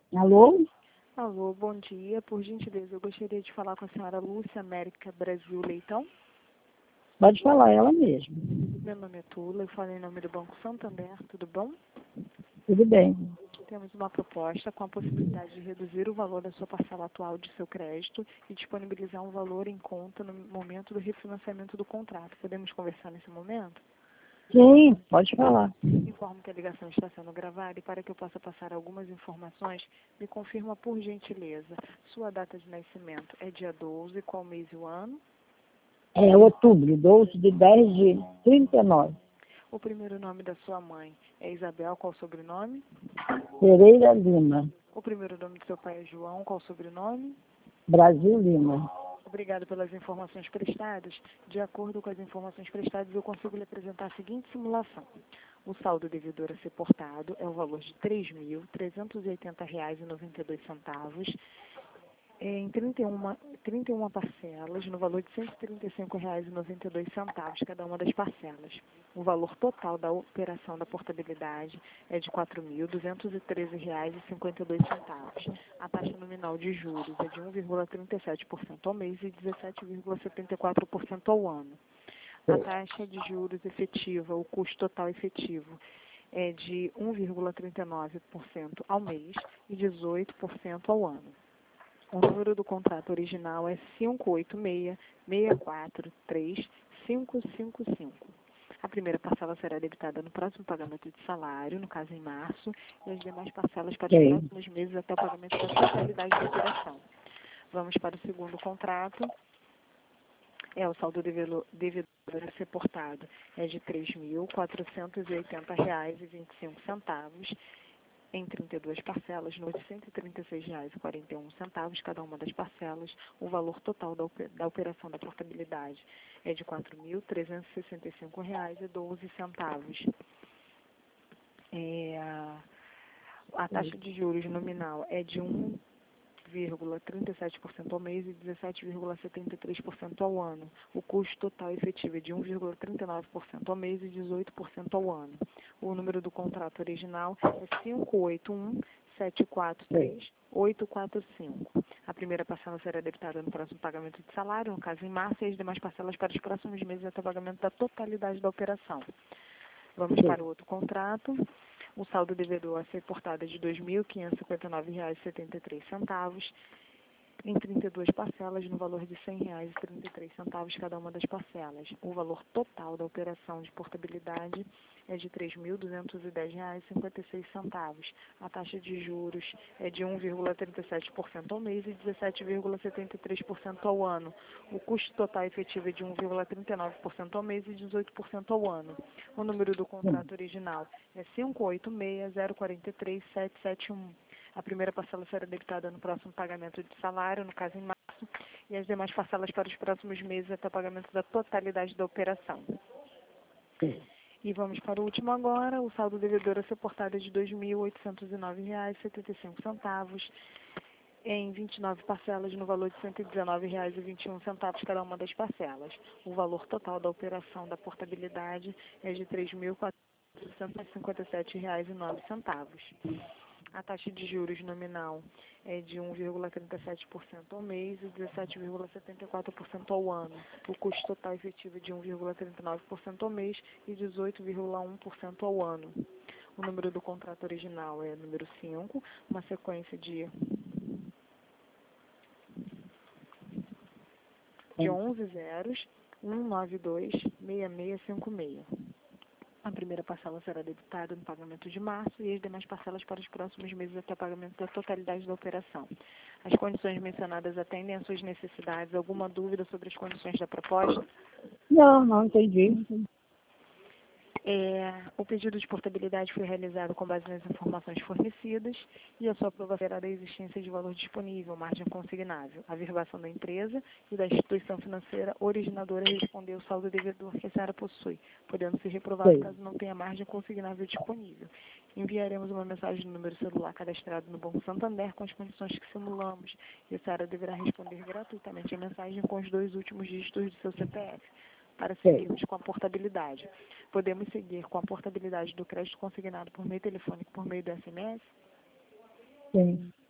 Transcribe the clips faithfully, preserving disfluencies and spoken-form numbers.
Alô? Alô, bom dia. Por gentileza, eu gostaria de falar com a senhora Lúcia América Brasil Leitão. Pode falar, ela mesma. Meu nome é Tula, eu falo em nome do Banco Santander, tudo bom? Tudo bem. Temos uma proposta com a possibilidade de reduzir o valor da sua parcela atual de seu crédito e disponibilizar um valor em conta no momento do refinanciamento do contrato. Podemos conversar nesse momento? Sim, pode falar. Informo que a ligação está sendo gravada e para que eu possa passar algumas informações, me confirma por gentileza. Sua data de nascimento é dia doze, qual mês e o ano? É outubro, doze de dez de trinta e nove. O primeiro nome da sua mãe é Isabel, qual o sobrenome? Pereira Lima, O primeiro nome do seu pai é João, qual o sobrenome? Brasil Lima. Obrigado pelas informações prestadas. De acordo com as informações prestadas, eu consigo lhe apresentar a seguinte simulação. O saldo devedor a ser portado é o valor de três mil trezentos e oitenta reais e noventa e dois centavos em trinta e uma, trinta e uma parcelas, no valor de cento e trinta e cinco reais e noventa e dois centavos cada uma das parcelas. O valor total da operação da portabilidade é de quatro mil duzentos e treze reais e cinquenta e dois centavos. A taxa nominal de juros é de um vírgula trinta e sete por cento ao mês e dezessete vírgula setenta e quatro por cento ao ano. A taxa de juros efetiva, o custo total efetivo, é de um vírgula trinta e nove por cento ao mês e dezoito por cento ao ano. O número do contrato original é cinco oito seis, seis quatro três, cinco cinco cinco. A primeira parcela será debitada no próximo pagamento de salário, no caso em março, e as demais parcelas para os Sim. próximos meses até o pagamento da totalidade da operação. Vamos para o segundo contrato. É o saldo devedor a ser portado é de três mil quatrocentos e oitenta reais e vinte e cinco centavos em trinta e duas parcelas, no de cento e trinta e seis reais e quarenta e um centavos cada uma das parcelas. O valor total da, da operação da portabilidade é de quatro mil trezentos e sessenta e cinco reais e doze centavos. É, a taxa de juros nominal é de um vírgula trinta e sete por cento ao mês e dezessete vírgula setenta e três por cento ao ano. O custo total efetivo é de um vírgula trinta e nove por cento ao mês e dezoito por cento ao ano. O número do contrato original é cinco oito um sete quatro três oito quatro cinco. A primeira parcela será debitada no próximo pagamento de salário, no caso em março, e as demais parcelas para os próximos meses até o pagamento da totalidade da operação. Vamos para o outro contrato. O saldo devedor a ser portado é de dois mil quinhentos e cinquenta e nove reais e setenta e três centavos em trinta e duas parcelas, no valor de cem reais e trinta e três centavos cada uma das parcelas. O valor total da operação de portabilidade é de três mil duzentos e dez reais e cinquenta e seis centavos. A taxa de juros é de um vírgula trinta e sete por cento ao mês e dezessete vírgula setenta e três por cento ao ano. O custo total efetivo é de um vírgula trinta e nove por cento ao mês e dezoito por cento ao ano. O número do contrato original é cinco oito seis zero quatro três sete sete um. A primeira parcela será debitada no próximo pagamento de salário, no caso em março, e as demais parcelas para os próximos meses até o pagamento da totalidade da operação. E vamos para o último agora. O saldo devedor a ser portado é de dois mil oitocentos e nove reais e setenta e cinco centavos em vinte e nove parcelas, no valor de cento e dezenove reais e vinte e um centavos cada uma das parcelas. O valor total da operação da portabilidade é de três mil quatrocentos e cinquenta e sete reais e nove centavos. A taxa de juros nominal é de um vírgula trinta e sete por cento ao mês e dezessete vírgula setenta e quatro por cento ao ano. O custo total efetivo é de um vírgula trinta e nove por cento ao mês e dezoito vírgula um por cento ao ano. O número do contrato original é número cinco, uma sequência de, de onze zeros, um nove dois seis seis cinco seis. A primeira parcela será debitada no pagamento de março e as demais parcelas para os próximos meses até o pagamento da totalidade da operação. As condições mencionadas atendem às suas necessidades. Alguma dúvida sobre as condições da proposta? Não, não entendi. É, o pedido de portabilidade foi realizado com base nas informações fornecidas e a sua aprovação será da existência de valor disponível, margem consignável, a averbação da empresa e da instituição financeira originadora responder o saldo devedor que a senhora possui, podendo ser reprovado Sim. caso não tenha margem consignável disponível. Enviaremos uma mensagem no número celular cadastrado no Banco Santander com as condições que simulamos e a senhora deverá responder gratuitamente a mensagem com os dois últimos dígitos do seu C P F. Para seguirmos com a portabilidade. Podemos seguir com a portabilidade do crédito consignado por meio telefônico por meio do S M S? Sim.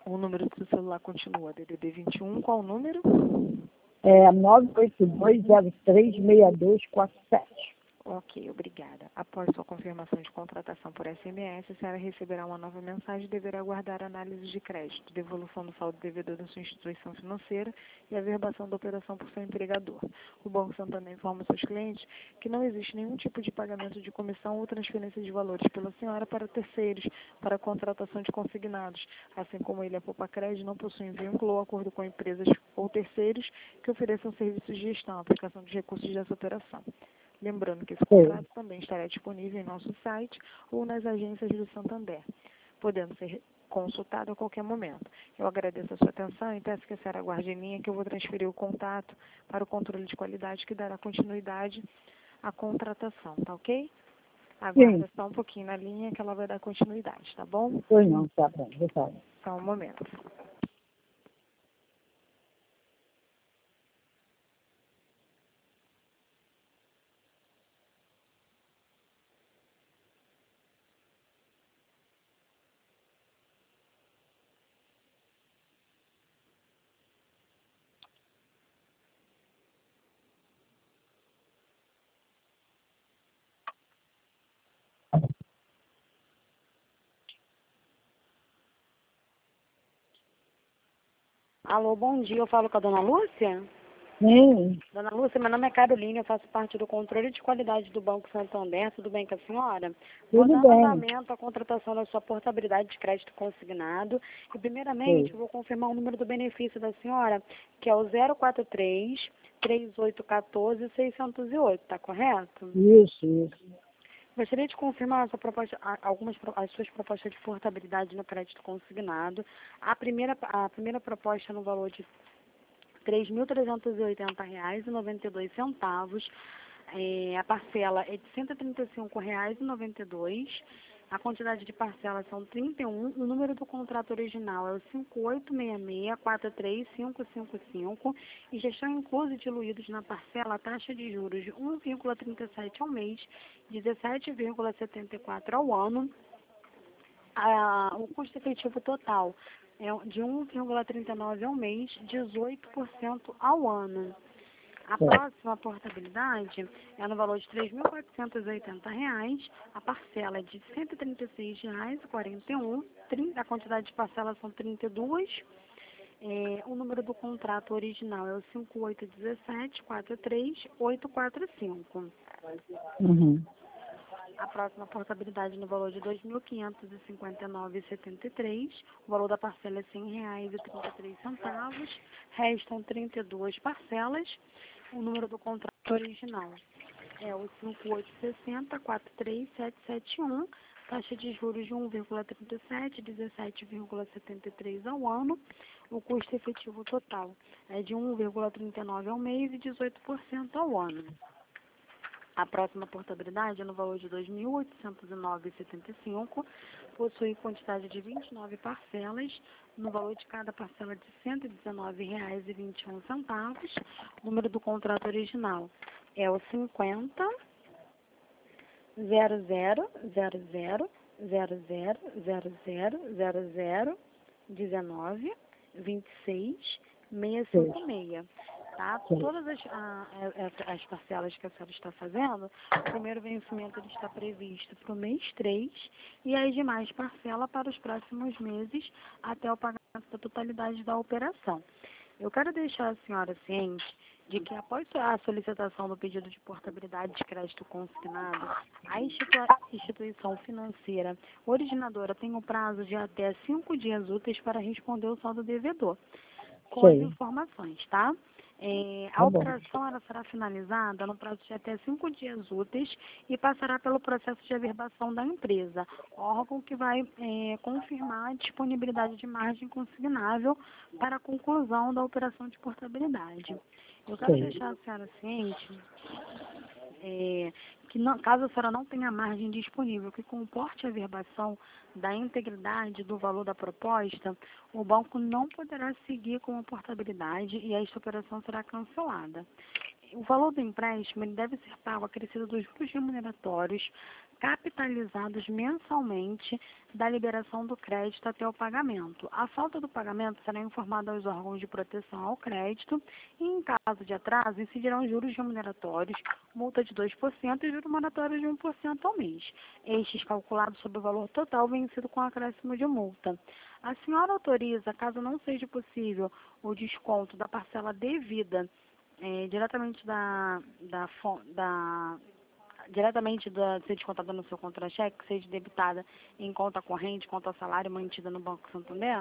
O número do celular continua D D D vinte e um, qual o número? É nove oito dois zero três seis dois quatro sete. Ok, obrigada. Após sua confirmação de contratação por S M S, a senhora receberá uma nova mensagem e deverá aguardar análise de crédito, devolução do saldo devedor da sua instituição financeira e a averbação da operação por seu empregador. O Banco Santander informa seus clientes que não existe nenhum tipo de pagamento de comissão ou transferência de valores pela senhora para terceiros, para a contratação de consignados, assim como ele, a Poupa Crédito, não possui vínculo ou acordo com empresas ou terceiros que ofereçam serviços de gestão, aplicação de recursos dessa operação. Lembrando que esse contrato Sim. também estará disponível em nosso site ou nas agências do Santander, podendo ser consultado a qualquer momento. Eu agradeço a sua atenção e peço que a senhora aguarde em linha que eu vou transferir o contato para o controle de qualidade que dará continuidade à contratação, tá ok? Aguarda Sim. só um pouquinho na linha que ela vai dar continuidade, tá bom? Pois não, tá bom, deixa. Só um momento. Alô, bom dia. Eu falo com a dona Lúcia? Sim, Dona Lúcia, meu nome é Carolina, eu faço parte do controle de qualidade do Banco Santander. Tudo bem com a senhora? Vou tudo dando bem. andamento à contratação da sua portabilidade de crédito consignado. E, primeiramente, Sim. eu vou confirmar o número do benefício da senhora, que é o zero quatro três, três oito um quatro, seis zero oito, tá correto? Isso, isso. Gostaria de confirmar a sua proposta, a- algumas pro- as suas propostas de portabilidade no crédito consignado. A primeira, a primeira proposta no valor de três mil trezentos e oitenta reais e noventa e dois centavos. É, a parcela é de cento e trinta e cinco reais e noventa e dois. A quantidade de parcelas são trinta e um. O número do contrato original é o cinco oito seis seis quatro três cinco cinco cinco e já estão inclusos e diluídos na parcela a taxa de juros de um vírgula trinta e sete ao mês, dezessete vírgula setenta e quatro ao ano. A- o custo efetivo total é de um vírgula trinta e nove ao mês, dezoito por cento ao ano. A Sim. próxima portabilidade é no valor de três mil quatrocentos e oitenta reais, a parcela é de cento e trinta e seis reais e quarenta e um, trinta, a quantidade de parcelas são trinta e duas. É, o número do contrato original é o cinco oito um sete quatro três oito quatro cinco. Uhum. A próxima portabilidade no valor de dois mil quinhentos e cinquenta e nove reais e setenta e três. O valor da parcela é cem reais e trinta e três centavos. Restam trinta e duas parcelas. O número do contrato original é o cinco oito seis zero quatro três sete sete um. Taxa de juros de um vírgula trinta e sete, dezessete vírgula setenta e três ao ano. O custo efetivo total é de um vírgula trinta e nove ao mês e dezoito por cento ao ano. A próxima portabilidade é no valor de dois mil oitocentos e nove reais e setenta e cinco, possui quantidade de vinte e nove parcelas, no valor de cada parcela de cento e dezenove reais e vinte e um centavos. O número do contrato original é o cinquenta, zero zero, zero zero, zero zero, zero zero, zero zero, dezenove, vinte e seis, seiscentos e cinquenta e seis. Tá? Sim. Todas as, a- a- as parcelas que a senhora está fazendo, o primeiro vencimento ele está previsto para o mês três e as demais parcelas para os próximos meses até o pagamento da totalidade da operação. Eu quero deixar a senhora ciente de que após a solicitação do pedido de portabilidade de crédito consignado, a institu- instituição financeira originadora tem o prazo de até cinco dias úteis para responder o saldo devedor com as Sim. informações, tá? É, a Tá bom. operação ela será finalizada no prazo de até cinco dias úteis e passará pelo processo de averbação da empresa, órgão que vai é, confirmar a disponibilidade de margem consignável para a conclusão da operação de portabilidade. Eu quero Sim. deixar a senhora ciente é, que não- caso a senhora não tenha margem disponível que comporte a averbação da integridade do valor da proposta, o banco não poderá seguir com a portabilidade e esta operação será cancelada. O valor do empréstimo ele deve ser pago acrescido dos juros remuneratórios capitalizados mensalmente da liberação do crédito até o pagamento. A falta do pagamento será informada aos órgãos de proteção ao crédito e, em caso de atraso, incidirão juros remuneratórios, multa de dois por cento e juros moratórios de um por cento ao mês. Estes calculados sobre o valor total vencido com acréscimo de multa. A senhora autoriza, caso não seja possível, o desconto da parcela devida é, diretamente da, da, da diretamente da ser descontada no seu contra-cheque, seja debitada em conta corrente, conta salário mantida no Banco Santander?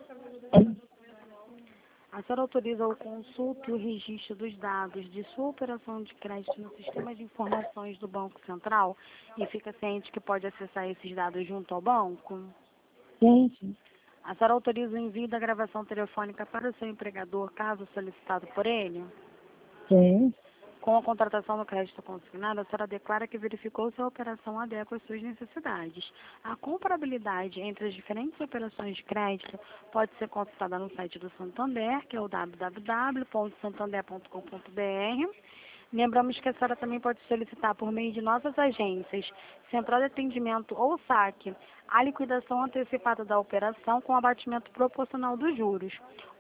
A senhora autoriza o consulto e o registro dos dados de sua operação de crédito no sistema de informações do Banco Central e fica ciente que pode acessar esses dados junto ao banco? Sim, sim. A senhora autoriza o envio da gravação telefônica para o seu empregador, caso solicitado por ele? Sim. Com a contratação do crédito consignado, a senhora declara que verificou se a operação adequa às suas necessidades. A comparabilidade entre as diferentes operações de crédito pode ser consultada no site do Santander, que é o w w w ponto santander ponto com ponto b r. Lembramos que a senhora também pode solicitar por meio de nossas agências, Central de Atendimento ou saque, a liquidação antecipada da operação com abatimento proporcional dos juros.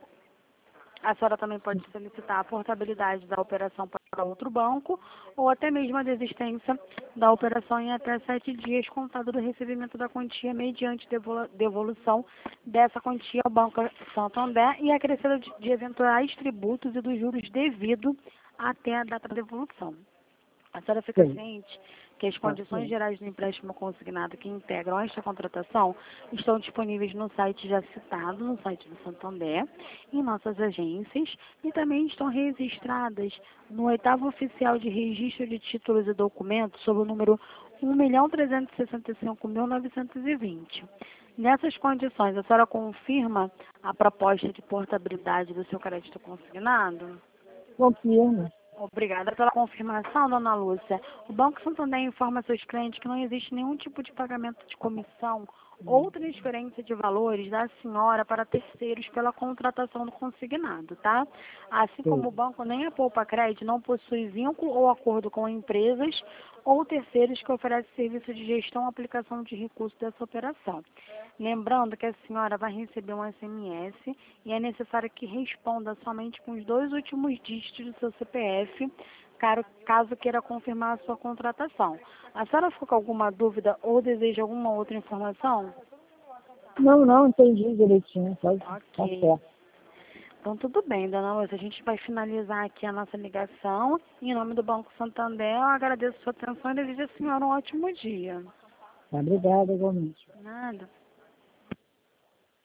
A senhora também pode solicitar a portabilidade da operação para outro banco ou até mesmo a desistência da operação em até sete dias contado do recebimento da quantia mediante devolução dessa quantia ao Banco Santander e acrescida de eventuais tributos e dos juros devidos até a data da devolução. A senhora fica Sim. ciente que as condições gerais do empréstimo consignado que integram esta contratação estão disponíveis no site já citado, no site do Santander, em nossas agências, e também estão registradas no oitavo oficial de registro de títulos e documentos sob o número um milhão trezentos e sessenta e cinco mil novecentos e vinte. Nessas condições, a senhora confirma a proposta de portabilidade do seu crédito consignado? Confirmo. Obrigada pela confirmação, dona Lúcia. O Banco Santander informa seus clientes que não existe nenhum tipo de pagamento de comissão ou transferência de valores da senhora para terceiros pela contratação do consignado, tá? Assim como o banco nem a Poupa Crédito não possui vínculo ou acordo com empresas ou terceiros que oferecem serviço de gestão ou aplicação de recursos dessa operação. Lembrando que a senhora vai receber um S M S e é necessário que responda somente com os dois últimos dígitos do seu C P F, caso queira confirmar a sua contratação. A senhora ficou com alguma dúvida ou deseja alguma outra informação? Não, não, entendi direitinho. Tá, tá Ok. certo. Então, tudo bem, dona Lúcia. A gente vai finalizar aqui a nossa ligação. Em nome do Banco Santander, eu agradeço a sua atenção e desejo à senhora um ótimo dia. Obrigada, igualmente. Nada.